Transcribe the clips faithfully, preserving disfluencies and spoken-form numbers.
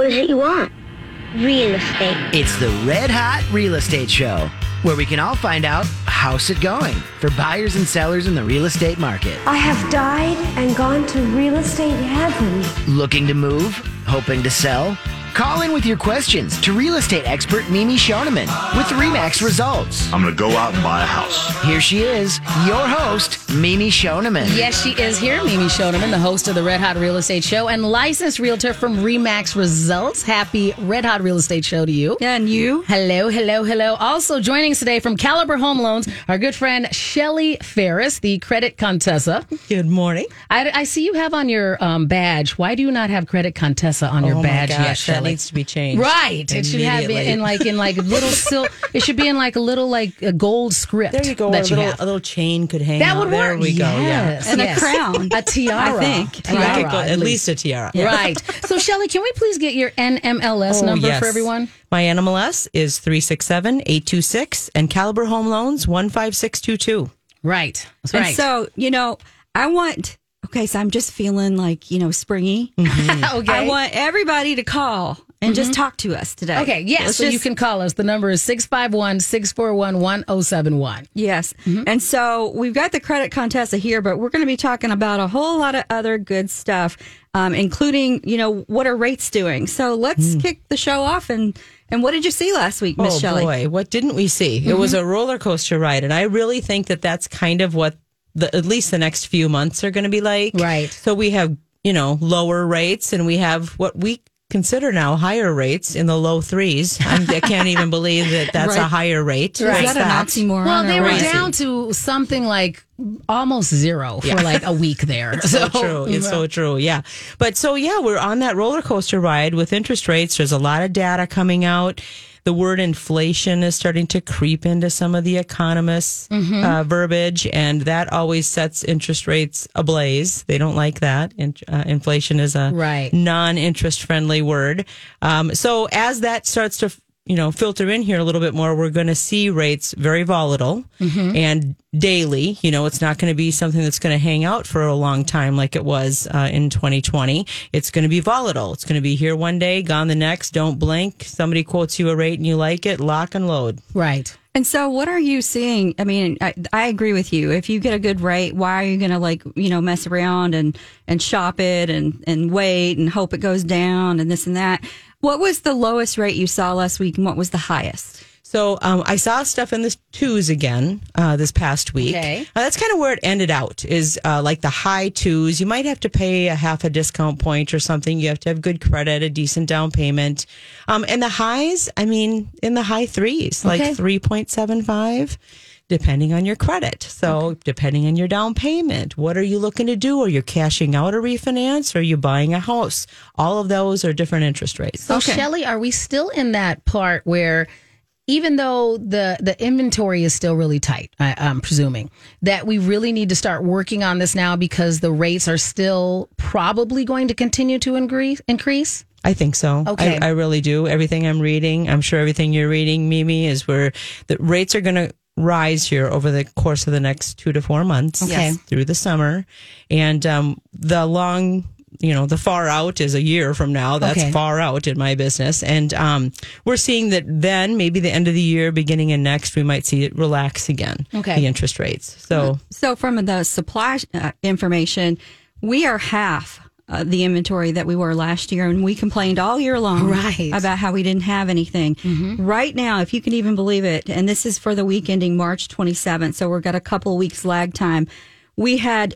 is it you want? Real estate. It's the Red Hot Real Estate Show, where we can all find out how's it going for buyers and sellers in the real estate market. I have died and gone to real estate heaven. Looking to move? Hoping to sell? Call in with your questions to real estate expert Mimi Shoneman with RE/MAX Results. I'm going to go out and buy a house. Here she is, your host, Mimi Shoneman. Yes, she is here. Mimi Shoneman, the host of the Red Hot Real Estate Show and licensed realtor from RE/MAX Results. Happy Red Hot Real Estate Show to you. Yeah, and you. Hello, hello, hello. Also joining us today from Caliber Home Loans, our good friend Shelly Ferris, the Credit Contessa. Good morning. I, I see you have on your um, badge. Why do you not have Credit Contessa on your oh badge my gosh, yet, Shelly? That needs to be changed. Right. It should have it in like in like little silk. It should be in like a little like a gold script. There you go. That a, you little, have. a little chain could hang That out. would there work. we go. Yes, Yeah. And yes. a crown. A tiara. I think. Tiara, I could go, at at least. least a tiara. Right. So, Shelly, can we please get your N M L S Oh, number yes. for everyone? My N M L S is three six seven, eight two six and Caliber Home Loans one five six two two. Right. That's And right. so, you know, I want, okay, so I'm just feeling like, you know, springy. okay. I want everybody to call and just talk to us today. Okay, yes. Let's So you just- can call us. The number is six five one, six four one, one oh seven one. Yes. And so we've got the Credit Contessa here, but we're going to be talking about a whole lot of other good stuff, um, including, you know, what are rates doing? So let's kick the show off. And, and what did you see last week, Miss Oh, Shelley? boy. What didn't we see? It was a roller coaster ride. And I really think that that's kind of what the, at least the next few months are going to be like. Right. So we have, you know, lower rates and we have what we consider now higher rates in the low threes. I'm, I can't even believe that that's a Right. higher rate. Is What's that an oxymoron? Well, they or were what? down to something like almost zero for like a week there. It's so true. It's so true. Yeah. But so, yeah, we're on that roller coaster ride with interest rates. There's a lot of data coming out. The word inflation is starting to creep into some of the economists' uh, verbiage, and that always sets interest rates ablaze. They don't like that. In, uh, inflation is a Right. non-interest friendly word. Um, so as that starts to you know, filter in here a little bit more, we're going to see rates very volatile and daily. You know, it's not going to be something that's going to hang out for a long time like it was uh, in twenty twenty. It's going to be volatile. It's going to be here one day, gone the next. Don't blink. Somebody quotes you a rate and you like it, lock and load. Right. And so what are you seeing? I mean, I, I agree with you. If you get a good rate, why are you going to like, you know, mess around and, and shop it and, and wait and hope it goes down and this and that? What was the lowest rate you saw last week and what was the highest? So um, I saw stuff in the twos again uh, this past week. Okay. Uh, that's kind of where it ended out, is uh, like the high twos. You might have to pay a half a discount point or something. You have to have good credit, a decent down payment. Um, and the highs, I mean, in the high threes, Okay. like three point seven five. Depending on your credit. So okay. Depending on your down payment, what are you looking to do? Are you cashing out a refinance? Or are you buying a house? All of those are different interest rates. So, Okay. Shelley, are we still in that part where even though the, the inventory is still really tight, I, I'm presuming, that we really need to start working on this now because the rates are still probably going to continue to increase? increase? I think so. Okay. I, I really do. Everything I'm reading, I'm sure everything you're reading, Mimi, is where the rates are going to rise here over the course of the next two to four months Okay. through the summer. And um, the long, you know, the far out is a year from now. That's Okay. far out in my business. And um, we're seeing that then maybe the end of the year, beginning in next, we might see it relax again, Okay. the interest rates. So So from the supply uh, information, we are half uh, the inventory that we were last year, and we complained all year long Right. about how we didn't have anything. Right now, if you can even believe it, and this is for the week ending March twenty-seventh, so we've got a couple of weeks lag time, we had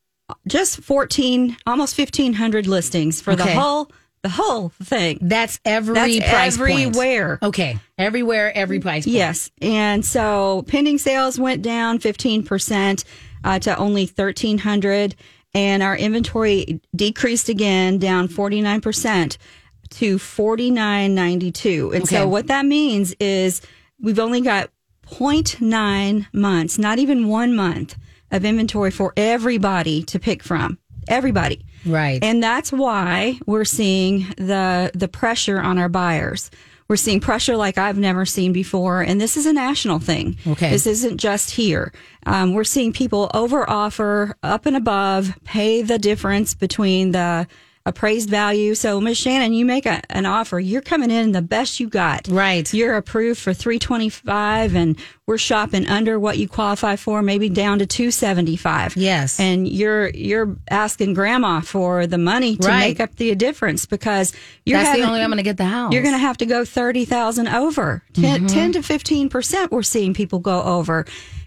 just fourteen, almost fifteen hundred listings for the Okay. whole the whole thing. That's every That's price point. everywhere. Okay. Everywhere, every price point. Yes. And so pending sales went down fifteen percent uh, to only thirteen hundred. And our inventory decreased again, down forty-nine percent to forty-nine ninety-two. And Okay. so what that means is we've only got zero point nine months, not even one month of inventory for everybody to pick from. Everybody. Right. And that's why we're seeing the the pressure on our buyers. We're seeing pressure like I've never seen before, and this is a national thing. Okay. This isn't just here. Um, we're seeing people over offer, up and above, pay the difference between the appraised value. So, Miz Shannon, you make a, an offer. You're coming in the best you got. Right. You're approved for three twenty-five, and we're shopping under what you qualify for, maybe down to two seventy-five. Yes. And you're you're asking grandma for the money to Right. make up the difference because you're That's having, the only way I'm going to get the house. you're going to have to go thirty thousand over. ten, Mm-hmm. ten to fifteen percent we're seeing people go over.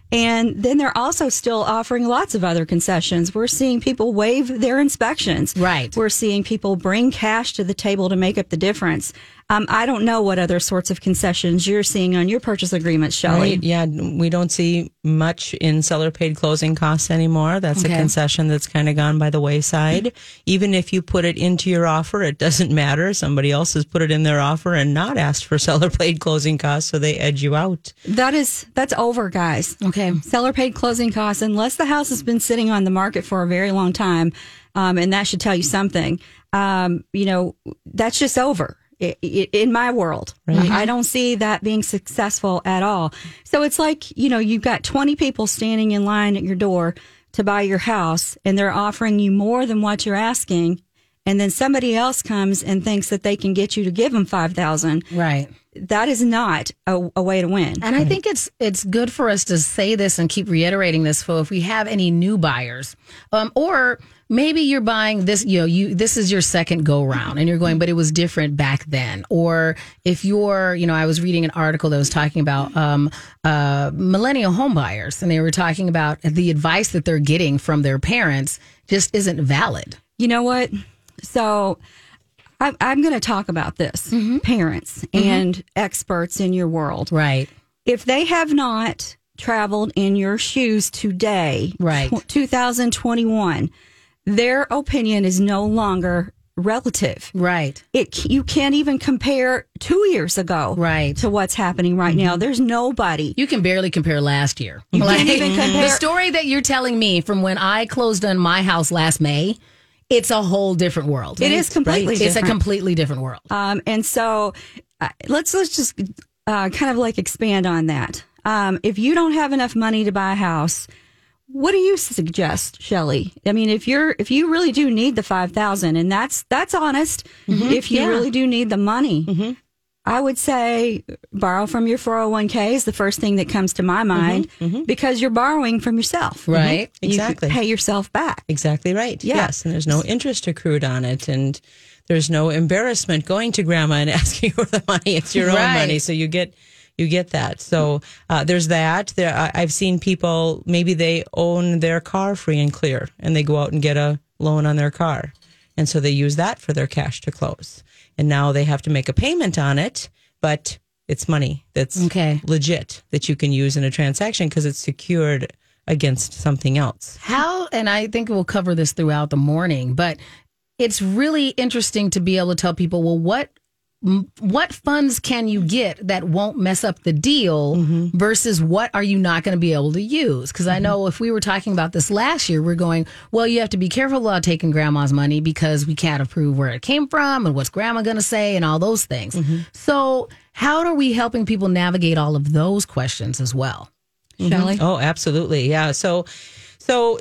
And then they're also still offering lots of other concessions. We're seeing people waive their inspections. Right. We're seeing people bring cash to the table to make up the difference. Um, I don't know what other sorts of concessions you're seeing on your purchase agreements, Shelley. Right. Yeah, we don't see much in seller paid closing costs anymore. That's Okay. a concession that's kind of gone by the wayside. Even if you put it into your offer, it doesn't matter. Somebody else has put it in their offer and not asked for seller paid closing costs, so they edge you out. That is, that's over, guys. Okay. Seller paid closing costs, unless the house has been sitting on the market for a very long time, um, and that should tell you something. Um, you know, that's just over. I- I- In my world, I don't see that being successful at all. So it's like, you know, you've got twenty people standing in line at your door to buy your house, and they're offering you more than what you're asking. And then somebody else comes and thinks that they can get you to give them five thousand. Right. That is not a, a way to win. And I think it's it's good for us to say this and keep reiterating this for if we have any new buyers, um, or maybe you're buying this, you know, you this is your second go round, and you're going, but it was different back then. Or if you're, you know, I was reading an article that was talking about um, uh, millennial home buyers, and they were talking about the advice that they're getting from their parents just isn't valid. You know what? So I, I'm going to talk about this, parents and experts in your world. Right. If they have not traveled in your shoes today, Right. tw- two thousand twenty-one, their opinion is no longer relative. Right. It c- you can't even compare two years ago Right. to what's happening right now. There's nobody. You can barely compare last year. You can't even compare. The story that you're telling me from when I closed on my house last May, it's a whole different world. It is completely It's a different. completely different world. Um, and so uh, let's let's just uh, kind of like expand on that. Um, if you don't have enough money to buy a house, what do you suggest, Shelley? I mean, if you're if you really do need the five thousand, and that's that's honest, if you Yeah. really do need the money, I would say borrow from your four oh one k is the first thing that comes to my mind because you're borrowing from yourself, Right. You can Exactly. pay yourself back. Exactly right. Yeah. Yes, and there's no interest accrued on it, and there's no embarrassment going to grandma and asking for the money. It's your own Right. money, so you get you get that. So uh, there's that. There, I, I've seen people maybe they own their car free and clear, and they go out and get a loan on their car, and so they use that for their cash to close, and now they have to make a payment on it, but it's money that's Okay. legit that you can use in a transaction because it's secured against something else. How, and I think we'll cover this throughout the morning, but it's really interesting to be able to tell people, well, what m- what funds can you get that won't mess up the deal versus what are you not going to be able to use? Because I know if we were talking about this last year, we're going, well, you have to be careful about taking grandma's money because we can't approve where it came from and what's grandma going to say and all those things. So how are we helping people navigate all of those questions as well? Shelley? Oh, absolutely. Yeah. So, so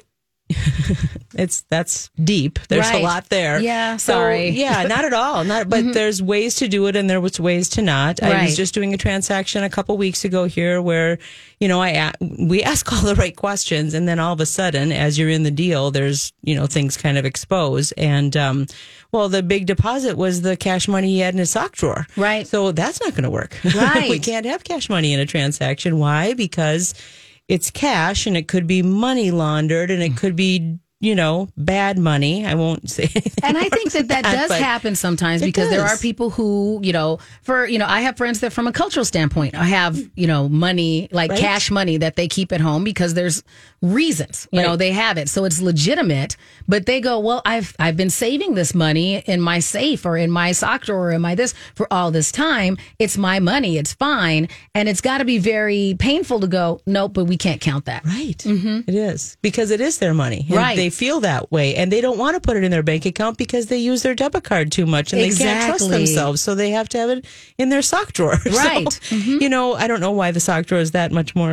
it's that's deep. There's Right. a lot there. Yeah, So, sorry. yeah, not at all. Not, but there's ways to do it, and there was ways to not. I Right. was just doing a transaction a couple weeks ago here, where you know I a- we ask all the right questions, and then all of a sudden, as you're in the deal, there's you know things kind of expose, and um, well, the big deposit was the cash money he had in his sock drawer. Right. So that's not going to work. Right. We can't have cash money in a transaction. Why? Because it's cash, and it could be money laundered, and it could be, you know, bad money. I won't say anything. And I think that that that, does but happen sometimes it because there does. are people who, you know, for, you know, I have friends that from a cultural standpoint, I have, you know, money, like Right. cash money that they keep at home because there's reasons, you know, Right. they have it. So it's legitimate, but they go, well, I've, I've been saving this money in my safe or in my sock drawer or in my this for all this time. It's my money. It's fine. And it's got to be very painful to go, nope, but we can't count that. Right. It is. Because it is their money. And Right. they feel that way. And they don't want to put it in their bank account because they use their debit card too much and they can't trust Exactly. themselves. So they have to have it in their sock drawer. Right. So, you know, I don't know why the sock drawer is that much more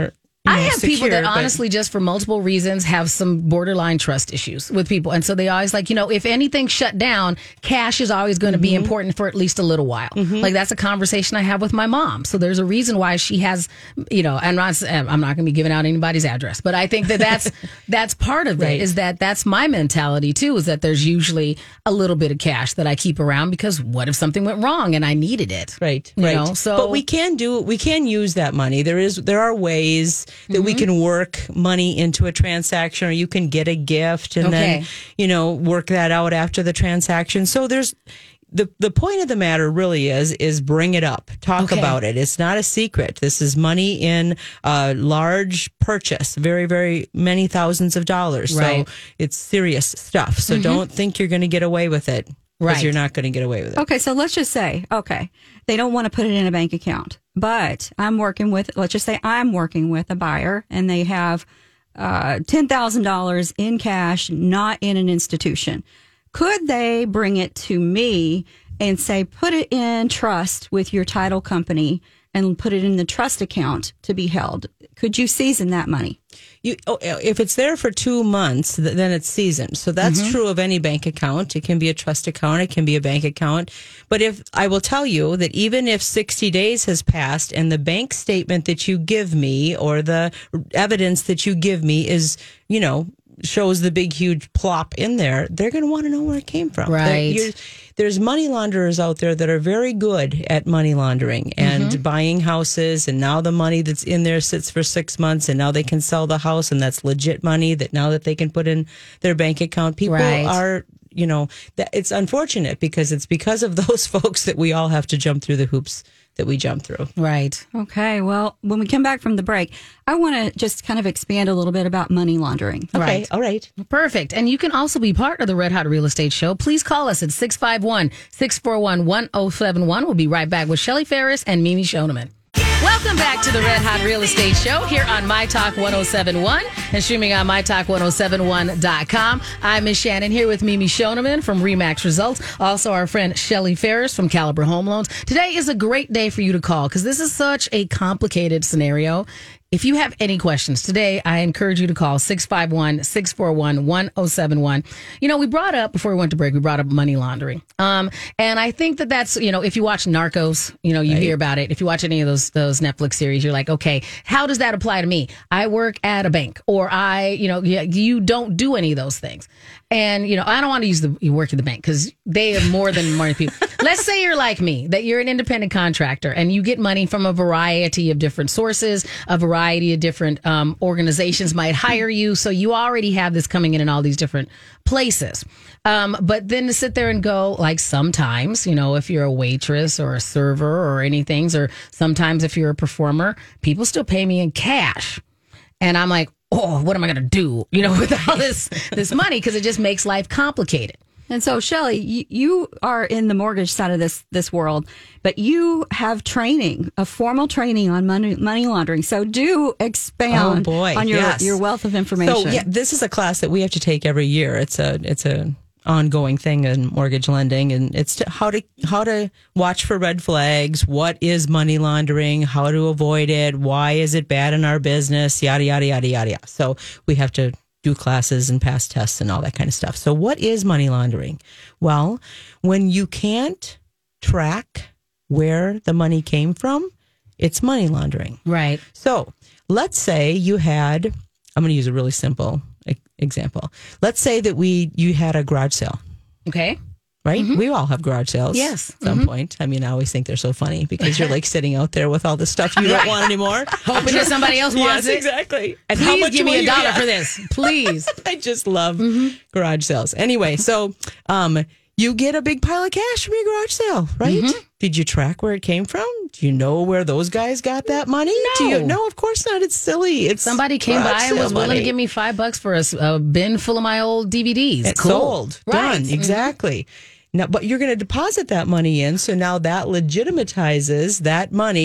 you know, I have secure, people that but- honestly, just for multiple reasons, have some borderline trust issues with people. And so they always like, you know, if anything shut down, cash is always going to be important for at least a little while. Like that's a conversation I have with my mom. So there's a reason why she has, you know, and I'm not, I'm not going to be giving out anybody's address, but I think that that's, that's part of it Right. is that that's my mentality too, is that there's usually a little bit of cash that I keep around because what if something went wrong and I needed it? Right, You right. know, so- but we can do, we can use that money. There is, there are ways that we can work money into a transaction, or you can get a gift and Okay. then, you know, work that out after the transaction. So there's, the the point of the matter really is is bring it up, talk Okay. about it. It's not a secret. This is money in a large purchase, very very many thousands of dollars. Right. So it's serious stuff. So don't think you're going to get away with it, because Right. you're not going to get away with it. Okay, so let's just say, okay, they don't want to put it in a bank account, but I'm working with, let's just say I'm working with a buyer and they have uh, ten thousand dollars in cash, not in an institution. Could they bring it to me and say, put it in trust with your title company and put it in the trust account to be held? Could you season that money? You, oh, if it's there for two months, th- then it's seasoned. So that's Mm-hmm. true of any bank account. It can be a trust account. It can be a bank account. But if I will tell you that even if sixty days has passed and the bank statement that you give me or the evidence that you give me is, you know, shows the big, huge plop in there, they're going to want to know where it came from. Right. You're- There's money launderers out there that are very good at money laundering and Mm-hmm. buying houses. And now the money that's in there sits for six months and now they can sell the house. And that's legit money that now that they can put in their bank account. People Right. are, you know, that it's unfortunate because it's because of those folks that we all have to jump through the hoops that we jump through. Right. Okay, well, when we come back from the break, I want to just kind of expand a little bit about money laundering. Okay. Right. All right. Perfect. And you can also be part of the Red Hot Real Estate Show. Please call us at six five one, six four one, one oh seven one. We'll be right back with Shelly Ferris and Mimi Shoneman. Welcome back to the Red Hot Real Estate Show here on My Talk one oh seven one and streaming on my talk one oh seven one dot com. I'm Miss Shannon here with Mimi Shoneman from Remax Results. Also our friend Shelly Ferris from Caliber Home Loans. Today is a great day for you to call because this is such a complicated scenario. If you have any questions today, I encourage you to call six five one, six four one, one oh seven one. You know, we brought up, before we went to break, we brought up money laundering. Um, and I think that that's, you know, if you watch Narcos, you know, you Right. hear about it. If you watch any of those those Netflix series, you're like, okay, how does that apply to me? I work at a bank, or I, you know, yeah, you don't do any of those things. And, you know, I don't want to use the you work at the bank because they are more than more people. Let's say you're like me, that you're an independent contractor and you get money from a variety of different sources, a variety of different um, organizations might hire you. So you already have this coming in in all these different places. Um, but then to sit there and go, like sometimes, you know, if you're a waitress or a server or anything, or sometimes if you're a performer, people still pay me in cash. And I'm like, oh, what am I going to do, you know, with all this this money? Because it just makes life complicated. And so, Shelley, you, you are in the mortgage side of this this world, but you have training, a formal training on money money laundering. So, do expound Oh, boy, on your yes. your wealth of information. So yeah, this is a class that we have to take every year. It's a it's a ongoing thing in mortgage lending, and it's to how to how to watch for red flags. What is money laundering? How to avoid it? Why is it bad in our business? Yada yada yada yada yada. So we have to do classes and pass tests and all that kind of stuff. So what is money laundering? Well, when you can't track where the money came from, it's money laundering. Right. So let's say you had, I'm going to use a really simple e- example. Let's say that we you had a garage sale, Okay. right? We all have garage sales. Yes. At some point. I mean, I always think they're so funny because you're like sitting out there with all the stuff you don't want anymore. Hoping that somebody else wants Yes, it. exactly. And Please give me will a you dollar get? for this. Please. I just love garage sales. Anyway, so um, you get a big pile of cash from your garage sale, right? Did you track where it came from? Do you know where those guys got that money? Do you, No. no, of course not. It's silly. It's Somebody came garage by and was sale willing money. to give me five bucks for a, s- a bin full of my old D V Ds. It's Cool. sold. Right. Done. Exactly. Now, but you're going to deposit that money in. So now that legitimizes that money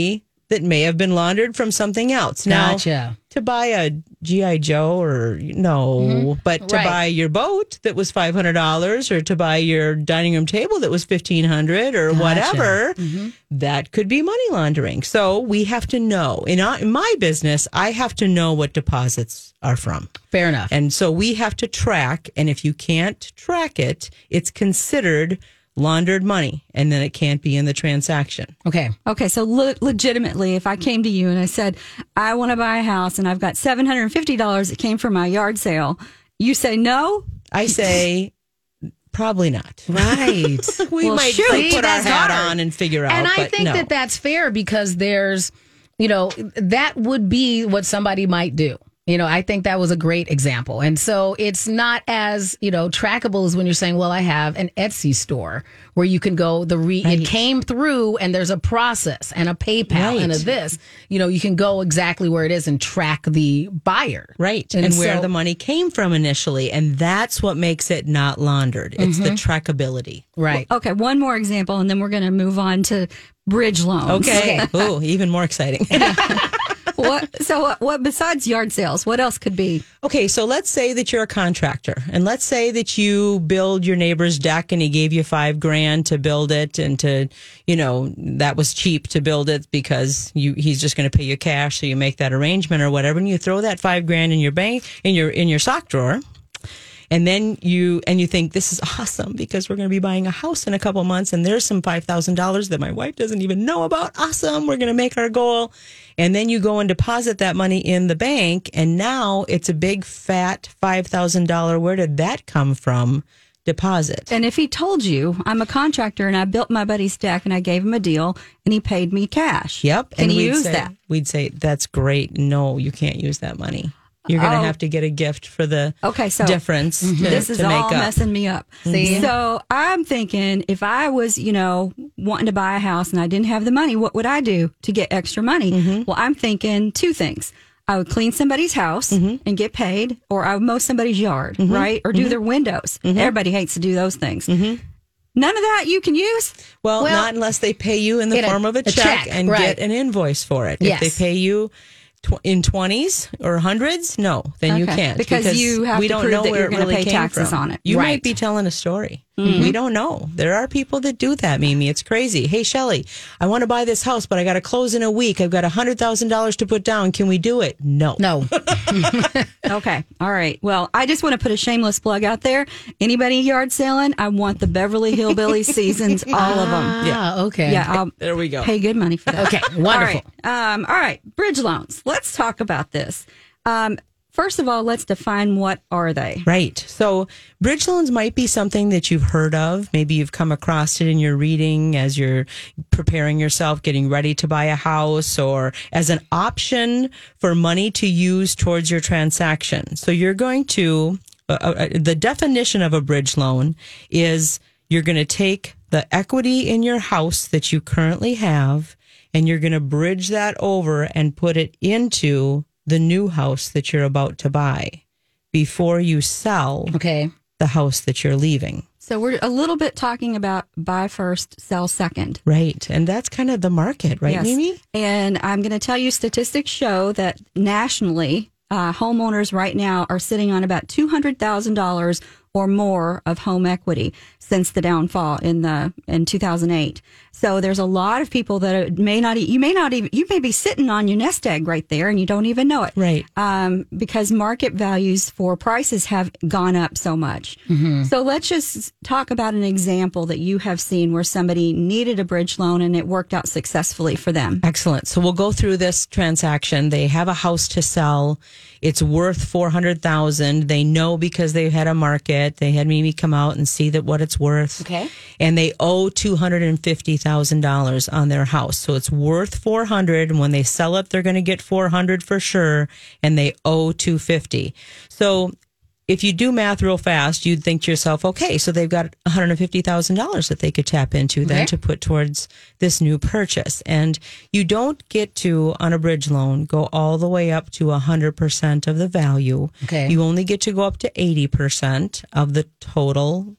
that may have been laundered from something else. Now, Gotcha. to buy a G I. Joe or no, Mm-hmm. but to Right. buy your boat that was five hundred dollars or to buy your dining room table that was fifteen hundred dollars or whatever, Mm-hmm. that could be money laundering. So we have to know. In, our, in my business, I have to know what deposits are from. Fair enough. And so we have to track. And if you can't track it, it's considered laundered money, and then it can't be in the transaction. Okay. Okay, so le- legitimately, if I came to you and I said, I want to buy a house and I've got seven hundred fifty dollars that came from my yard sale, you say no? I say, probably not. Right. We Well, might shoot. like, put our That's hat hard. on and figure out. And I but think no. that that's fair because there's, you know, that would be what somebody might do. You know, I think that was a great example. And so it's not as, you know, trackable as when you're saying, well, I have an Etsy store where you can go, the re, Right. it came through and there's a process and a PayPal Right. and a this, you know, you can go exactly where it is and track the buyer. Right. And And, where so- the money came from initially. And that's what makes it not laundered. It's Mm-hmm. the trackability. Right. Okay, one more example, and then we're going to move on to bridge loans. Okay. Ooh, even more exciting. What, so, what, what besides yard sales, what else could be? Okay, so let's say that you're a contractor, and let's say that you build your neighbor's deck, and he gave you five grand to build it, and to, you know, that was cheap to build it because you he's just going to pay you cash, so you make that arrangement or whatever, and you throw that five grand in your bank in your in your sock drawer. And then you and you think this is awesome because we're going to be buying a house in a couple months, and there's some five thousand dollars that my wife doesn't even know about. Awesome, we're going to make our goal. And then you go and deposit that money in the bank, and now it's a big fat five thousand dollars. Where did that come from? Deposit. And if he told you, I'm a contractor and I built my buddy's deck and I gave him a deal and he paid me cash. Yep. Can and he we'd use say, that? We'd say, that's great. No, you can't use that money. You're going to Oh. have to get a gift for the Okay, so difference to, this is to make all up. messing me up. See? So I'm thinking if I was, you know, wanting to buy a house and I didn't have the money, what would I do to get extra money? Mm-hmm. Well, I'm thinking two things. I would clean somebody's house and get paid, or I would mow somebody's yard, Mm-hmm. right? Or do their windows. Everybody hates to do those things. Mm-hmm. None of that you can use. Well, Well, not unless they pay you in the in a- form of a, a check, check, and right. get an invoice for it. Yes. If they pay you tw- in twenties or hundreds, no, then you Okay. can't. Because you have we to don't prove know that where you're it gonna really pay came taxes from. on it. You Right. might be telling a story. We don't know. There are people that do that, Mimi. It's crazy. Hey, Shelley, I want to buy this house, but I got to close in a week. I've got one hundred thousand dollars to put down. Can we do it? No. No. Okay. All right. Well, I just want to put a shameless plug out there. Anybody yard selling, I want the Beverly Hillbillies seasons, all of them. Yeah. Okay. Yeah, I'll There we go. pay good money for that. Okay, wonderful. All right. Um, all right. Bridge loans. Let's talk about this. Um, first of all, let's define what are they. Right. So bridge loans might be something that you've heard of. Maybe you've come across it in your reading as you're preparing yourself, getting ready to buy a house, or as an option for money to use towards your transaction. So you're going to, uh, uh, the definition of a bridge loan is you're going to take the equity in your house that you currently have, and you're going to bridge that over and put it into the new house that you're about to buy before you sell Okay. the house that you're leaving. So we're a little bit talking about buy first, sell second. Right. And that's kind of the market, right, Yes. Mimi? And I'm going to tell you statistics show that nationally, uh, homeowners right now are sitting on about two hundred thousand dollars or more of home equity since the downfall in the in two thousand eight. So there's a lot of people that may not, e- you may not even, you may be sitting on your nest egg right there and you don't even know it. Right. Um, because market values for prices have gone up so much. So let's just talk about an example that you have seen where somebody needed a bridge loan and it worked out successfully for them. Excellent. So we'll go through this transaction. They have a house to sell. It's worth four hundred thousand dollars. They know because they've had a market. They had Mimi come out and see that what it's worth. Okay. And they owe two hundred fifty thousand dollars on their house. So it's worth four hundred dollars, and when they sell it, they're going to get four hundred dollars for sure, and they owe two hundred fifty dollars. So if you do math real fast, you'd think to yourself, okay, so they've got one hundred fifty thousand dollars that they could tap into then Okay. to put towards this new purchase. And you don't get to, on a bridge loan, go all the way up to one hundred percent of the value. Okay. You only get to go up to eighty percent of the total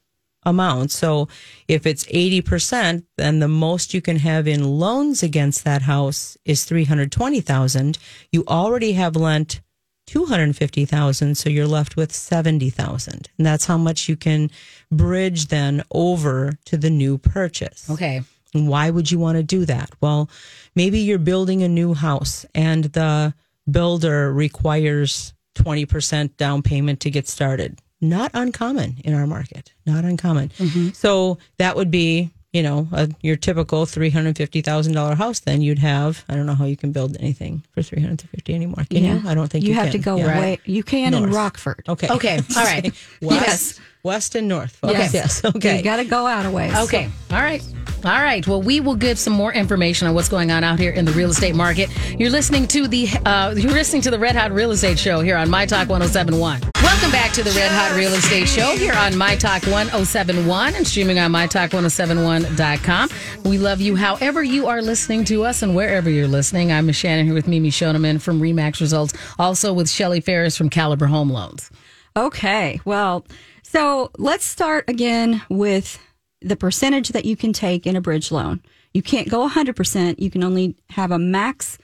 amount. So if it's eighty percent, then the most you can have in loans against that house is three hundred twenty thousand dollars. You already have lent two hundred fifty thousand dollars, so you're left with seventy thousand dollars. And that's how much you can bridge then over to the new purchase. Okay. And why would you want to do that? Well, maybe you're building a new house and the builder requires twenty percent down payment to get started. Not uncommon in our market. Not uncommon. Mm-hmm. So that would be, you know, a, your typical three hundred fifty thousand dollars house. Then you'd have, I don't know how you can build anything for three hundred fifty thousand dollars anymore. Can Yeah. you? I don't think you, You have can. to go Yeah. way. You can in North. Rockford. Okay. Okay. All right. West, Yes. West and North. Folks. Yes. Yes. Okay. You got to go out a ways. Okay. All right. All right. Well, we will give some more information on what's going on out here in the real estate market. You're listening to the uh, you're listening to the Red Hot Real Estate Show here on My Talk one oh seven point one. Welcome back to the Red Hot Real Estate Show here on My Talk one oh seven point one and streaming on my talk one oh seven one dot com. We love you however you are listening to us and wherever you're listening. I'm Miz Shannon here with Mimi Shoneman from Remax Results, also with Shelly Ferris from Caliber Home Loans. Okay. Well, so let's start again with the percentage that you can take in a bridge loan. You can't go one hundred percent. You can only have a max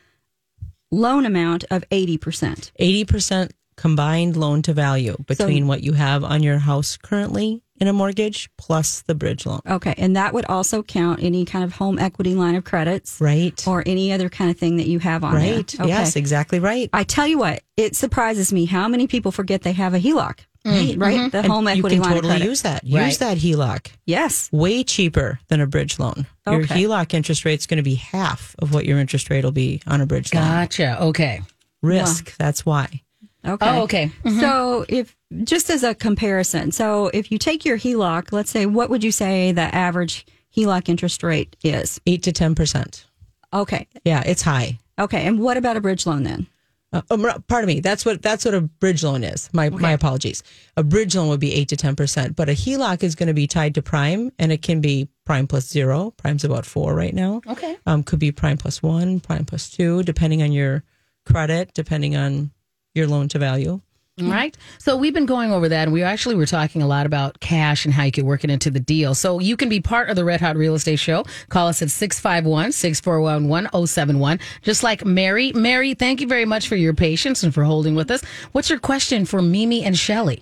loan amount of eighty percent. eighty percent combined loan to value between So- what you have on your house currently in a mortgage plus the bridge loan. Okay. And that would also count any kind of home equity line of credits. Right. Or any other kind of thing that you have on Right. there. Okay. Yes, exactly right. I tell you what, it surprises me how many people forget they have a H E L O C. Right? right? The And home equity you can line totally of credit. use that. Right. Use that H E L O C. Yes. Way cheaper than a bridge loan. Your Okay. H E L O C interest rate is going to be half of what your interest rate will be on a bridge loan. Gotcha. Okay. Risk. That's why. Okay. Oh, okay. So if just as a comparison, so if you take your H E L O C, let's say, what would you say the average H E L O C interest rate is? Eight to ten percent. Okay. Yeah, it's high. Okay. And what about a bridge loan then? Uh, um, pardon me. That's what that's what a bridge loan is. My my apologies. A bridge loan would be eight to ten percent, but a H E L O C is going to be tied to prime, and it can be prime plus zero. Prime's about four right now. Okay. Um, could be prime plus one, prime plus two, depending on your credit, depending on your loan to value. All right. So we've been going over that, and we actually were talking a lot about cash and how you could work it into the deal. So you can be part of the Red Hot Real Estate Show. Call us at six five one, six four one, one oh seven one. Just like Mary. Mary, thank you very much for your patience and for holding with us. What's your question for Mimi and Shelly?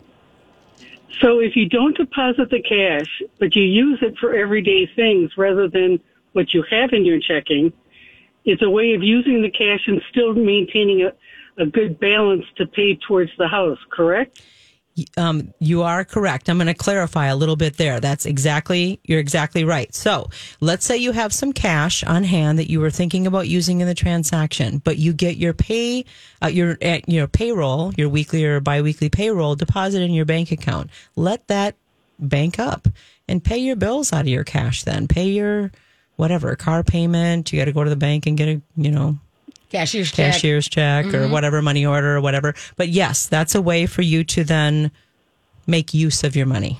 So if you don't deposit the cash, but you use it for everyday things rather than what you have in your checking, it's a way of using the cash and still maintaining a, a good balance to pay towards the house, correct? Um, you are correct. I'm going to clarify a little bit there. That's exactly, you're exactly right. So let's say you have some cash on hand that you were thinking about using in the transaction, but you get your pay, uh, your, uh, your payroll, your weekly or biweekly payroll deposited in your bank account. Let that bank up and pay your bills out of your cash then. Pay your whatever, car payment. You got to go to the bank and get a, you know, Cashier's check. cashier's check or whatever, money order or whatever. But yes, that's a way for you to then make use of your money.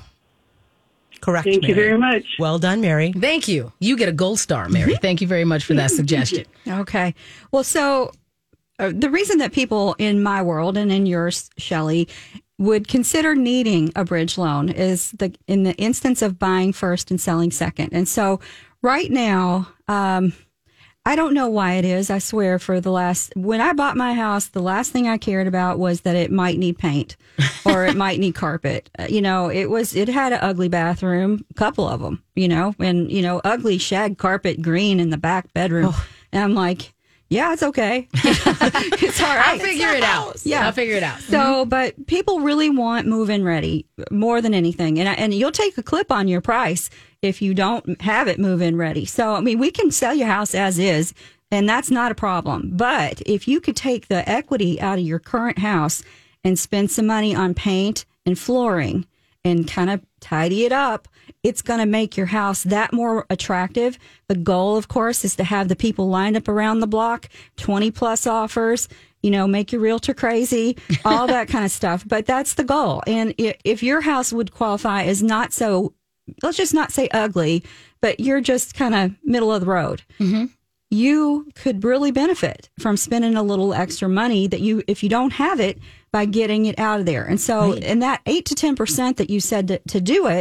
Correct. Thank you Mary. very much. Well done, Mary. Thank you. You get a gold star, Mary. Thank you very much for that suggestion. Okay. Well, so uh, the reason that people in my world and in yours, Shelley, would consider needing a bridge loan is the in the instance of buying first and selling second. And so right now, um, I don't know why it is. I swear for the last, when I bought my house, the last thing I cared about was that it might need paint or it might need carpet. Uh, You know, it was, it had an ugly bathroom, a couple of them, you know, and, you know, ugly shag carpet green in the back bedroom. And I'm like, yeah, it's okay. It's all right. I'll figure it out. Yeah. I'll figure it out. So, but people really want move-in ready more than anything, and I, and you'll take a clip on your price if you don't have it move-in ready. So, I mean, we can sell your house as is, and that's not a problem. But if you could take the equity out of your current house and spend some money on paint and flooring and kind of tidy it up, it's going to make your house that more attractive. The goal, of course, is to have the people lined up around the block, twenty plus offers, you know, make your realtor crazy, all that kind of stuff. But that's the goal. And if your house would qualify as not so, let's just not say ugly, but you're just kind of middle of the road. Mm-hmm. You could really benefit from spending a little extra money that you, if you don't have it, by getting it out of there. And so, Right. and that eight to ten percent that you said to, to do it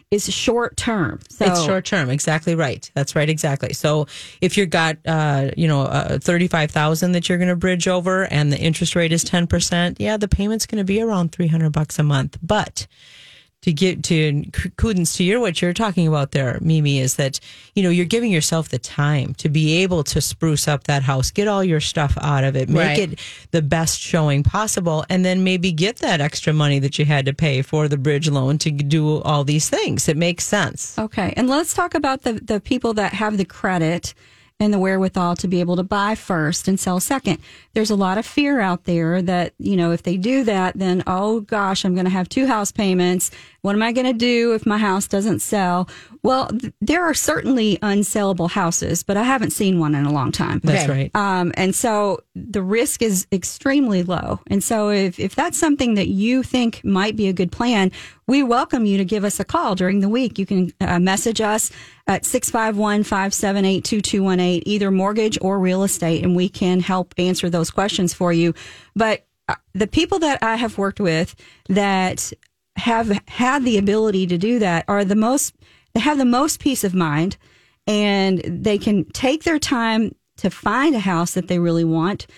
is short term. So It's short term, exactly right. That's right, exactly. So if you've got, uh, you know, uh, thirty-five thousand that you're going to bridge over, and the interest rate is ten percent, yeah, the payment's going to be around three hundred bucks a month. But to get to credence to your what you're talking about there, Mimi, is that, you know, you're giving yourself the time to be able to spruce up that house, get all your stuff out of it, make Right. it the best showing possible, and then maybe get that extra money that you had to pay for the bridge loan to do all these things. It makes sense. Okay. And let's talk about the, the people that have the credit and the wherewithal to be able to buy first and sell second. There's a lot of fear out there that, you know, if they do that, then, oh gosh, I'm going to have two house payments. What am I going to do if my house doesn't sell? Well, th- there are certainly unsellable houses, but I haven't seen one in a long time. That's Okay. right. Um, and so the risk is extremely low. And so if, if that's something that you think might be a good plan, we welcome you to give us a call during the week. You can uh, message us at six five one, five seven eight, two two one eight, either mortgage or real estate, and we can help answer those questions for you. But uh, the people that I have worked with that have had the ability to do that are the most, they have the most peace of mind, and they can take their time to find a house that they really want,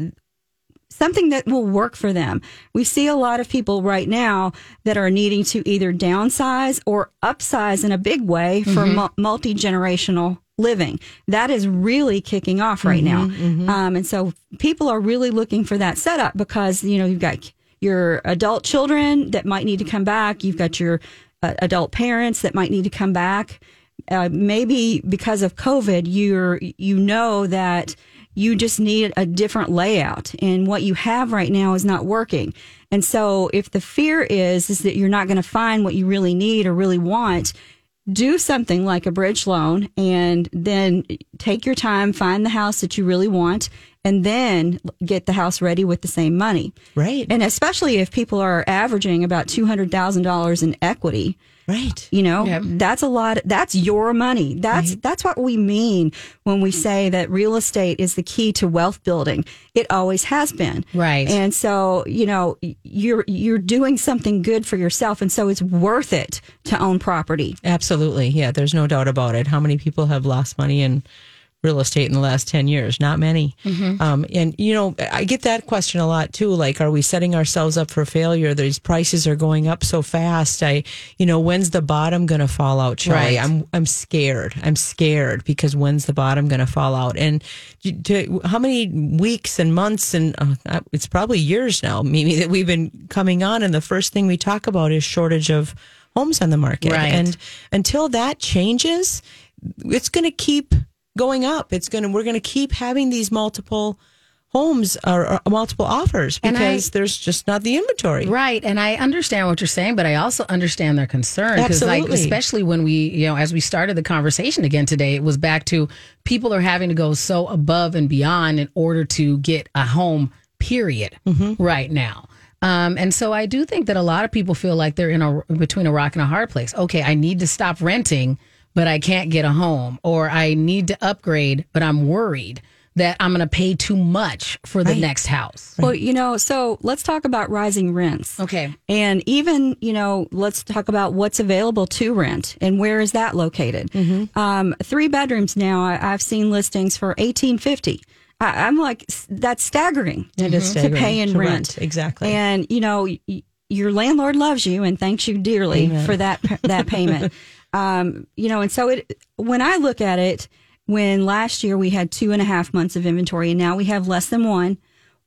something that will work for them. We see a lot of people right now that are needing to either downsize or upsize in a big way for mu- multi-generational living. That is really kicking off right now. Um, and so people are really looking for that setup because, you know, you've got your adult children that might need to come back. You've got your uh, adult parents that might need to come back. Uh, maybe because of COVID, you're, you know that you just need a different layout, and what you have right now is not working. And so if the fear is, is that you're not going to find what you really need or really want, do something like a bridge loan and then take your time, find the house that you really want, and then get the house ready with the same money. Right. And especially if people are averaging about two hundred thousand dollars in equity. Right. You know, Yep. that's a lot. That's your money. That's that's what we mean when we say that real estate is the key to wealth building. It always has been. Right. And so, you know, you're you're doing something good for yourself, and so it's worth it to own property. Absolutely. Yeah, there's no doubt about it. How many people have lost money in real estate in the last ten years? Not many. Um, and, you know, I get that question a lot too. Like, are we setting ourselves up for failure? These prices are going up so fast. I, you know, when's the bottom going to fall out, Charlie? Right. I'm, I'm scared. I'm scared because when's the bottom going to fall out? And you- to, how many weeks and months and uh, it's probably years now, Mimi, that we've been coming on. And the first thing we talk about is shortage of homes on the market. Right. And until that changes, it's going to keep going up. It's going to, we're going to keep having these multiple homes or, or multiple offers And I- because there's just not the inventory. Right. And I understand what you're saying, but I also understand their concern. Because, like, Absolutely. especially when we, you know, as we started the conversation again today, it was back to people are having to go so above and beyond in order to get a home, period, right now. Um, and so I do think that a lot of people feel like they're in a between a rock and a hard place. Okay, I need to stop renting, but I can't get a home, or I need to upgrade, but I'm worried that I'm going to pay too much for the next house. Well, you know, so let's talk about rising rents. Okay. And even, you know, let's talk about what's available to rent and where is that located. Um, three bedrooms now, I, I've seen listings for eighteen fifty. I, I'm like, s- that's staggering, It is to staggering pay in to rent. Exactly. And, you know, y- your landlord loves you and thanks you dearly for that that payment. Um, you know, and so it when I look at it, when last year we had two and a half months of inventory and now we have less than one.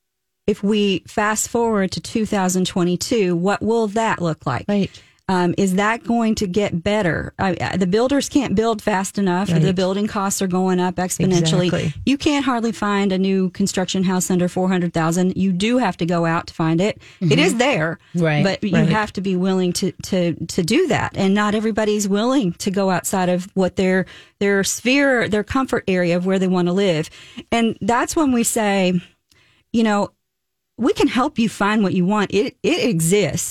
If we fast forward to two thousand twenty-two, what will that look like? Right. Um, is that going to get better? I, I- the builders can't build fast enough. Right. The building costs are going up exponentially. Exactly. You can't hardly find a new construction house under four hundred thousand. You do have to go out to find it. It is there, Right. but you Right. have to be willing to, to, to do that. And not everybody's willing to go outside of what their, their sphere, their comfort area of where they want to live. And that's when we say, you know, we can help you find what you want. It, it exists.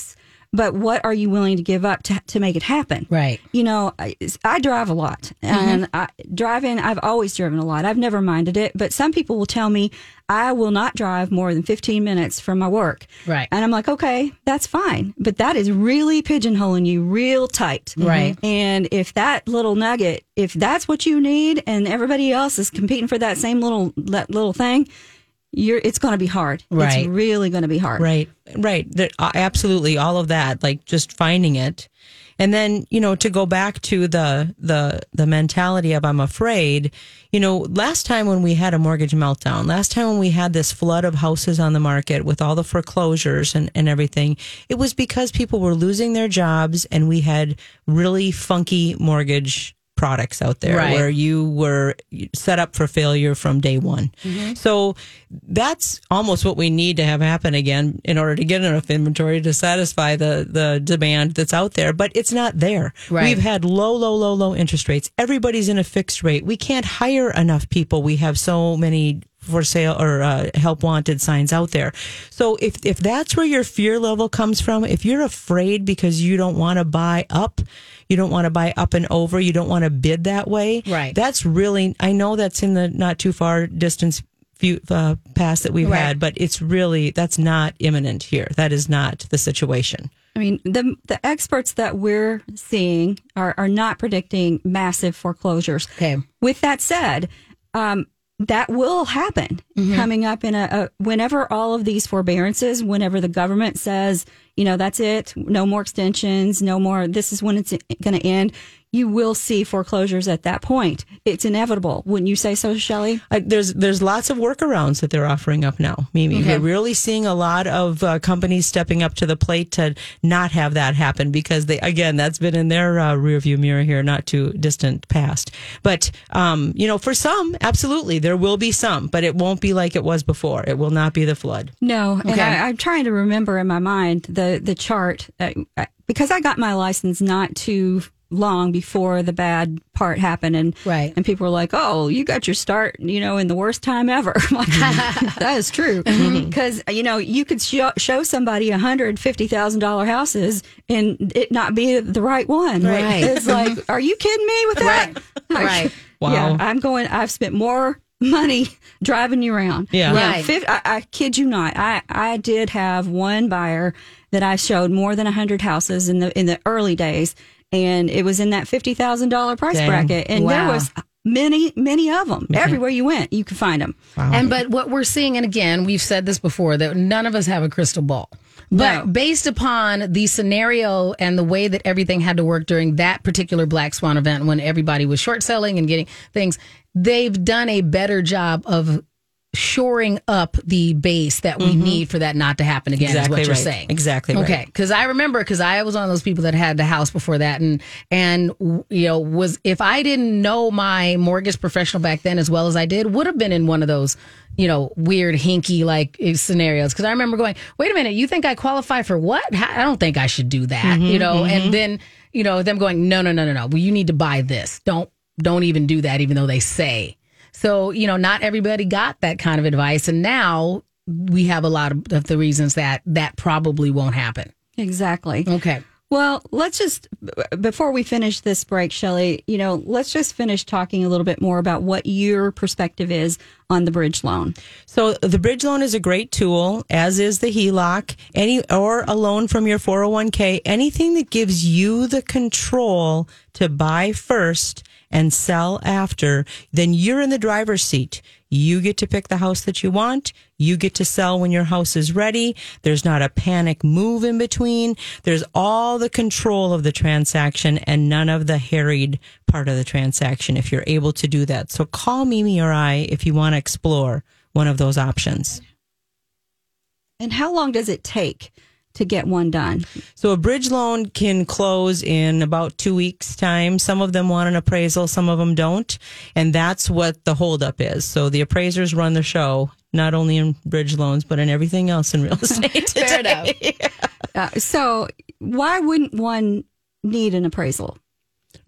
but what are you willing to give up to, to make it happen? Right. You know, I, I drive a lot, and I, driving, I've always driven a lot. I've never minded it, but some people will tell me I will not drive more than fifteen minutes from my work. Right. And I'm like, okay, that's fine. But that is really pigeonholing you real tight. Right. And if that little nugget, if that's what you need and everybody else is competing for that same little, that little thing, you're, it's going to be hard. Right. It's really going to be hard. Right, right. There, uh, absolutely, all of that, like just finding it, and then you know to go back to the the the mentality of I'm afraid. You know, last time when we had a mortgage meltdown, last time when we had this flood of houses on the market with all the foreclosures and and everything, it was because people were losing their jobs, and we had really funky mortgage products out there Right. where you were set up for failure from day one. Mm-hmm. So that's almost what we need to have happen again in order to get enough inventory to satisfy the, the demand that's out there. But it's not there. Right. We've had low, low, low, low interest rates. Everybody's in a fixed rate. We can't hire enough people. We have so many for sale or uh, help wanted signs out there. So if if that's where your fear level comes from, if you're afraid because you don't want to buy up, you don't want to buy up and over, you don't want to bid that way, Right. that's really, I know that's in the not too far distance few, uh, past that we've Right. had, but it's really, that's not imminent here. That is not the situation. I mean, the the experts that we're seeing are, are not predicting massive foreclosures. Okay. With that said, um, that will happen coming up in a, a whenever all of these forbearances, whenever the government says, you know, that's it, no more extensions, no more, this is when it's going to end. You will see foreclosures at that point. It's inevitable. Wouldn't you say so, Shelley? Uh, there's there's lots of workarounds that they're offering up now, Mimi. Okay. We're really seeing a lot of uh, companies stepping up to the plate to not have that happen because they, again, that's been in their uh, rearview mirror here, not too distant past. But um, you know, for some, absolutely, there will be some, but it won't be like it was before. It will not be the flood. No, and Okay. I, I'm trying to remember in my mind the the chart uh, because I got my license not too long before the bad part happened, and Right. and people were like, "Oh, you got your start, you know, in the worst time ever." I'm like, that is true because you know you could show, show somebody a hundred fifty thousand dollar houses and it not be the right one. Right. It's like, are you kidding me with that? Right. Right. Wow. Yeah, I'm going. I've spent more money driving you around. Yeah. Right. fif- I, I kid you not. I, I did have one buyer that I showed more than a hundred houses in the in the early days, and it was in that fifty thousand dollar price Dang. bracket, and there Wow. was many many of them. Everywhere you went, you could find them. And but what we're seeing, and again, we've said this before, that none of us have a crystal ball. But No. based upon the scenario and the way that everything had to work during that particular Black Swan event when everybody was short selling and getting things, they've done a better job of shoring up the base that we need for that not to happen again, Exactly is what you're right. saying. Exactly right. Okay, because I remember, because I was one of those people that had the house before that, and and you know, was if I didn't know my mortgage professional back then as well as I did, would have been in one of those, you know, weird hinky like scenarios. Because I remember going, wait a minute, you think I qualify for what? I don't think I should do that, you know. And then you know them going, no, no, no, no, no. Well, you need to buy this. Don't don't even do that, even though they say. So, you know, not everybody got that kind of advice. And now we have a lot of, of the reasons that that probably won't happen. Exactly. Okay. Well, let's just, before we finish this break, Shelley, you know, let's just finish talking a little bit more about what your perspective is on the bridge loan. So the bridge loan is a great tool, as is the H E L O C, any or a loan from your four oh one k, anything that gives you the control to buy first and sell after, then you're in the driver's seat. You get to pick the house that you want. You get to sell when your house is ready. There's not a panic move in between. There's all the control of the transaction and none of the harried part of the transaction if you're able to do that. So call Mimi or I if you want to explore one of those options. And how long does it take to get one done? So a bridge loan can close in about two weeks' time. Some of them want an appraisal, some of them don't. And that's what the holdup is. So the appraisers run the show, not only in bridge loans, but in everything else in real estate today. Fair enough. Uh, so why wouldn't one need an appraisal?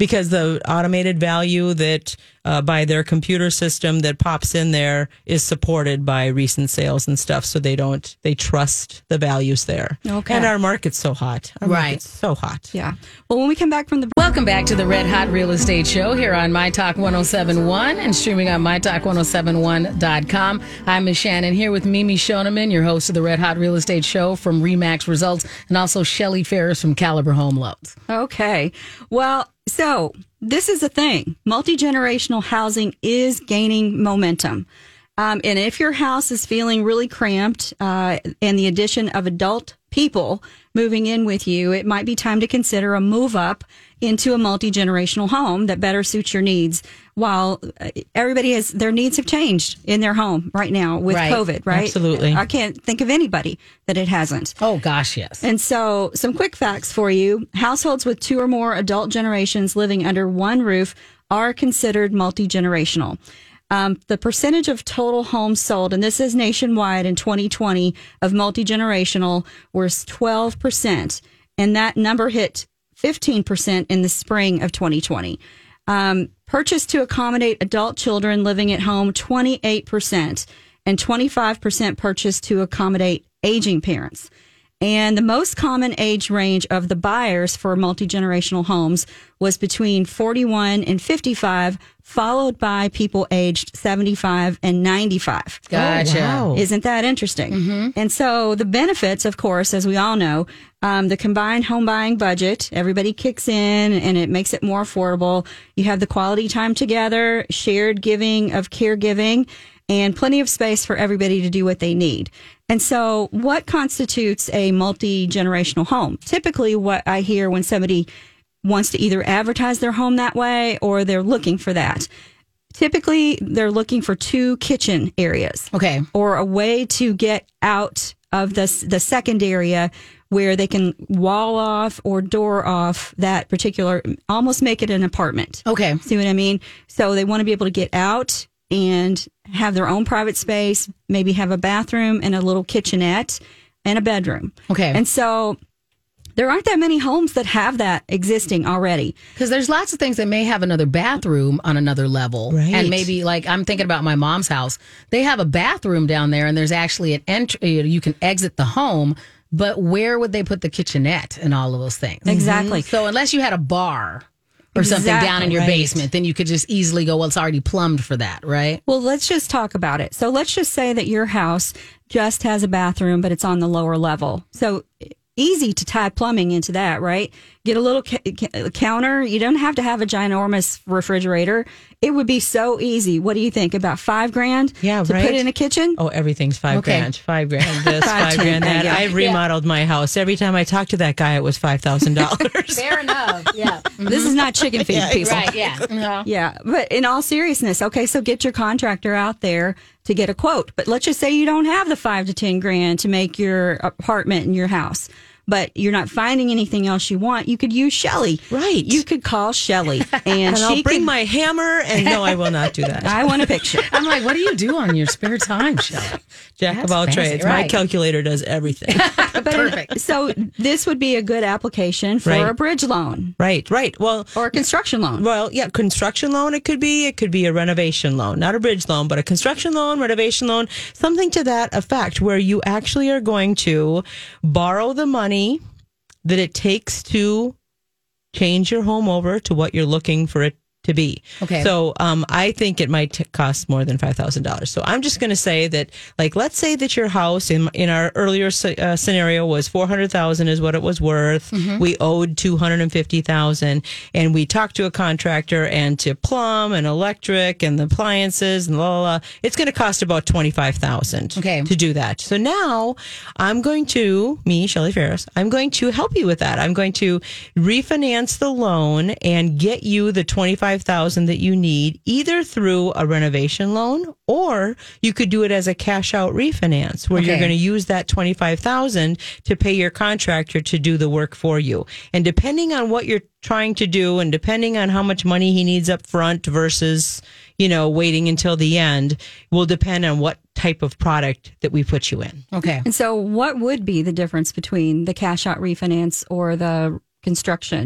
because the automated value that uh, by their computer system that pops in there is supported by recent sales and stuff. So they don't, they trust the values there. Okay. And our market's so hot. Our Right. market's so hot. Yeah. Well, when we come back from the Welcome back to the Red Hot Real Estate Show here on My Talk one oh seven point one and streaming on my talk ten seventy-one dot com. I'm Miz Shannon here with Mimi Shoneman, your host of the Red Hot Real Estate Show from RE/MAX Results, and also Shelly Ferris from Caliber Home Loans. Okay. Well, so this is the thing. Multi-generational housing is gaining momentum. Um, and if your house is feeling really cramped uh, and the addition of adult people moving in with you, it might be time to consider a move up into a multi-generational home that better suits your needs. While uh, everybody has, their needs have changed in their home right now with Right. COVID, right? Absolutely. I can't think of anybody that it hasn't. Oh, gosh, yes. And so, some quick facts for you. Households with two or more adult generations living under one roof are considered multi-generational. Um, the percentage of total homes sold, and this is nationwide in twenty twenty, of multi-generational was twelve percent. And that number hit fifteen percent in the spring of twenty twenty. Um, purchased to accommodate adult children living at home, twenty-eight percent, and twenty-five percent purchased to accommodate aging parents. And the most common age range of the buyers for multi-generational homes was between forty-one and fifty-five, followed by people aged seventy-five and ninety-five. Gotcha. wow. Isn't that interesting? And so the benefits, of course, as we all know, um, the combined home buying budget, everybody kicks in and it makes it more affordable. You have the quality time together, shared giving of caregiving, and plenty of space for everybody to do what they need. And so what constitutes a multi-generational home? Typically what I hear when somebody wants to either advertise their home that way or they're looking for that. Typically they're looking for two kitchen areas. Okay. Or a way to get out of the, the second area where they can wall off or door off that particular, almost make it an apartment. Okay. See what I mean? So they want to be able to get out and have their own private space, maybe have a bathroom and a little kitchenette and a bedroom. Okay. And so there aren't that many homes that have that existing already. Because there's lots of things that may have another bathroom on another level. Right. And maybe, like, I'm thinking about my mom's house. They have a bathroom down there, and there's actually an entry. You can exit the home, but where would they put the kitchenette and all of those things? Exactly. So unless you had a bar or something Exactly, down in your right. basement, then you could just easily go, well, it's already plumbed for that, right? Well, let's just talk about it. So let's just say that your house just has a bathroom, but it's on the lower level. So easy to tie plumbing into that, right? Get a little ca- ca- counter. You don't have to have a ginormous refrigerator. It would be so easy. What do you think? About five grand Yeah, to right. put in a kitchen? Oh, everything's five Okay. grand. Five grand this, Five, five, ten, grand that. yeah. I've remodeled my house. Every time I talk to that guy, it was five thousand dollars. Fair enough. Yeah. This is not chicken feed, people. Right. Yeah. Uh-huh. Yeah, but in all seriousness, okay, so get your contractor out there to get a quote. But let's just say you don't have the five to ten grand to make your apartment and your house, but you're not finding anything else you want. You could use Shelly. Right. You could call Shelly, and, And she I'll bring could, my hammer. And no, I will not do that. I want a picture. I'm like, what do you do on your spare time, Shelley? Jack That's of all fancy, trades. My right. calculator does everything. But Perfect. So this would be a good application for Right. a bridge loan right, right. Well, or a construction loan. Well, yeah, construction loan it could be. It could be a renovation loan, not a bridge loan, but a construction loan, renovation loan, something to that effect where you actually are going to borrow the money that it takes to change your home over to what you're looking for it to be. Okay. So um, I think it might t- cost more than five thousand dollars. So I'm just going to say that, like, let's say that your house in in our earlier uh, scenario was four hundred thousand dollars is what it was worth. Mm-hmm. We owed two hundred fifty thousand dollars, and we talked to a contractor and to plumb and electric and the appliances and la la la. It's going to cost about twenty-five thousand dollars Okay. to do that. So now I'm going to, me, Shelly Ferris, I'm going to help you with that. I'm going to refinance the loan and get you the twenty-five thousand that you need, either through a renovation loan or you could do it as a cash out refinance where you're Okay. going to use that twenty-five thousand to pay your contractor to do the work for you. And depending on what you're trying to do and depending on how much money he needs up front versus, you know, waiting until the end will depend on what type of product that we put you in. Okay. And so what would be the difference between the cash out refinance or the construction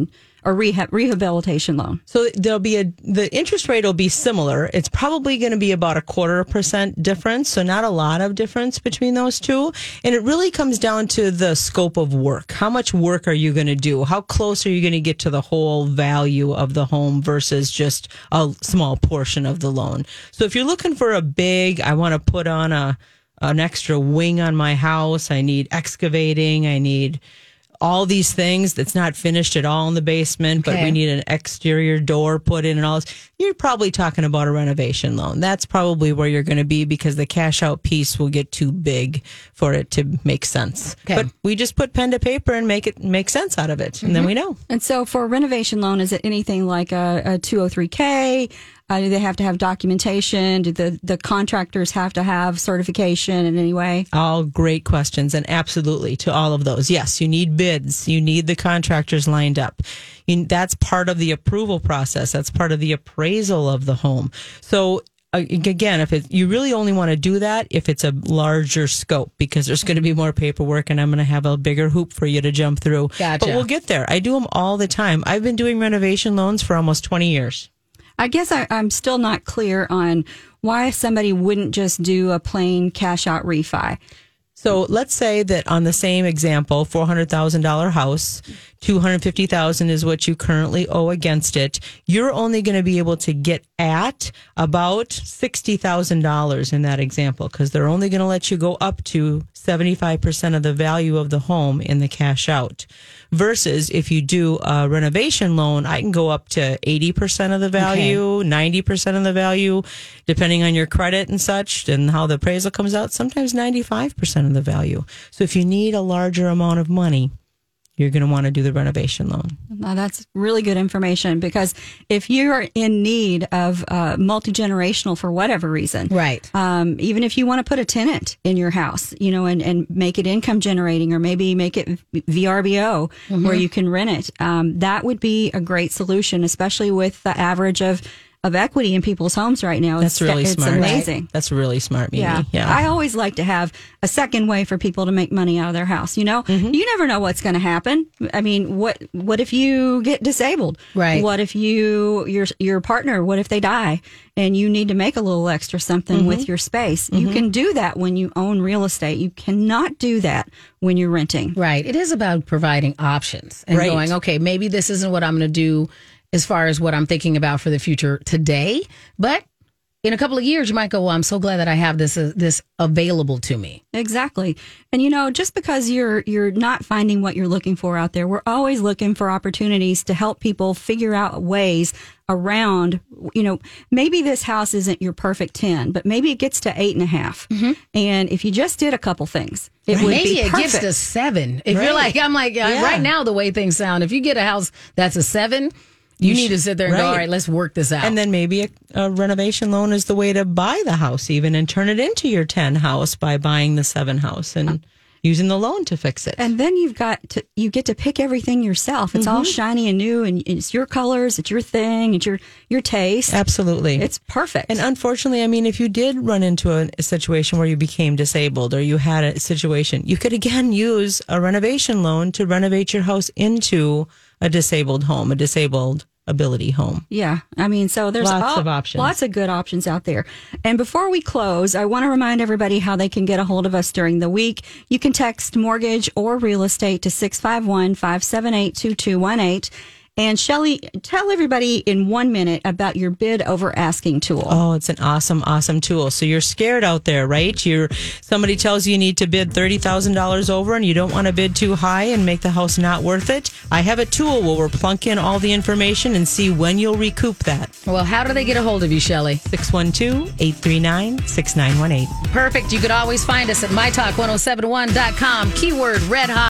or rehab rehabilitation loan? So there'll be a the interest rate will be similar. It's probably going to be about a quarter percent difference, so not a lot of difference between those two. And it really comes down to the scope of work. How much work are you going to do? How close are you going to get to the whole value of the home versus just a small portion of the loan? So if you're looking for a big, I want to put on a an extra wing on my house, I need excavating, I need all these things that's not finished at all in the basement, but Okay. we need an exterior door put in and all this. You're probably talking about a renovation loan. That's probably where you're going to be because the cash out piece will get too big for it to make sense. Okay. But we just put pen to paper and make it make sense out of it. And then we know. And so for a renovation loan, is it anything like a, a two oh three K? Uh, do they have to have documentation? Do the, the contractors have to have certification in any way? All great questions, and absolutely to all of those. Yes, you need bids. You need the contractors lined up. You, that's part of the approval process. That's part of the appraisal of the home. So uh, again, if it, you really only want to do that if it's a larger scope, because there's going to be more paperwork, and I'm going to have a bigger hoop for you to jump through. Gotcha. But we'll get there. I do them all the time. I've been doing renovation loans for almost twenty years. I guess I, I'm still not clear on why somebody wouldn't just do a plain cash out refi. So let's say that on the same example, four hundred thousand dollars house, two hundred fifty thousand dollars is what you currently owe against it. You're only going to be able to get at about sixty thousand dollars in that example, because they're only going to let you go up to seventy-five percent of the value of the home in the cash out. Versus if you do a renovation loan, I can go up to eighty percent of the value, okay. ninety percent of the value, depending on your credit and such and how the appraisal comes out, sometimes ninety-five percent of the value. So if you need a larger amount of money, you're going to want to do the renovation loan. Now, that's really good information, because if you're in need of uh, multi-generational for whatever reason, right? Um, even if you want to put a tenant in your house, you know, and, and make it income generating, or maybe make it V R B O mm-hmm. where you can rent it, um, that would be a great solution, especially with the average of of equity in people's homes right now. That's it's, really it's smart. amazing. Right? That's really smart, Mimi. Yeah. yeah. I always like to have a second way for people to make money out of their house. You know, mm-hmm. you never know what's going to happen. I mean, what what if you get disabled? Right. What if you your your partner? What if they die and you need to make a little extra something mm-hmm. with your space? Mm-hmm. You can do that when you own real estate. You cannot do that when you're renting. Right. It is about providing options and right. going, okay, maybe this isn't what I'm going to do as far as what I'm thinking about for the future today, but in a couple of years, you might go, well, I'm so glad that I have this uh, this available to me. Exactly. And, you know, just because you're you're not finding what you're looking for out there, we're always looking for opportunities to help people figure out ways around, you know, maybe this house isn't your perfect ten, but maybe it gets to eight and a half. Mm-hmm. And if you just did a couple things, it right. would maybe be it perfect. gets to seven. If right. you're like, I'm like, yeah. right now, the way things sound, if you get a house that's a seven, You, you need to sit there and right. go, all right, let's work this out. And then maybe a, a renovation loan is the way to buy the house even and turn it into your ten house by buying the seven house and uh, using the loan to fix it. And then you've got to, you get to pick everything yourself. It's mm-hmm. all shiny and new, and it's your colors, it's your thing, it's your, your taste. Absolutely. It's perfect. And unfortunately, I mean, if you did run into a, a situation where you became disabled or you had a situation, you could again use a renovation loan to renovate your house into a disabled home, a disabled ability home. Yeah. I mean, so there's lots all, of options. Lots of good options out there. And before we close, I want to remind everybody how they can get a hold of us during the week. You can text mortgage or real estate to six five one, five seven eight, two two one eight. And Shelley, tell everybody in one minute about your bid over asking tool. Oh, it's an awesome, awesome tool. So you're scared out there, right? You're somebody tells you you need to bid thirty thousand dollars over and you don't want to bid too high and make the house not worth it. I have a tool where we'll plunk in all the information and see when you'll recoup that. Well, how do they get a hold of you, Shelley? six one two, eight three nine, six nine one eight. Perfect. You could always find us at my talk ten seventy-one dot com. Keyword Red Hot.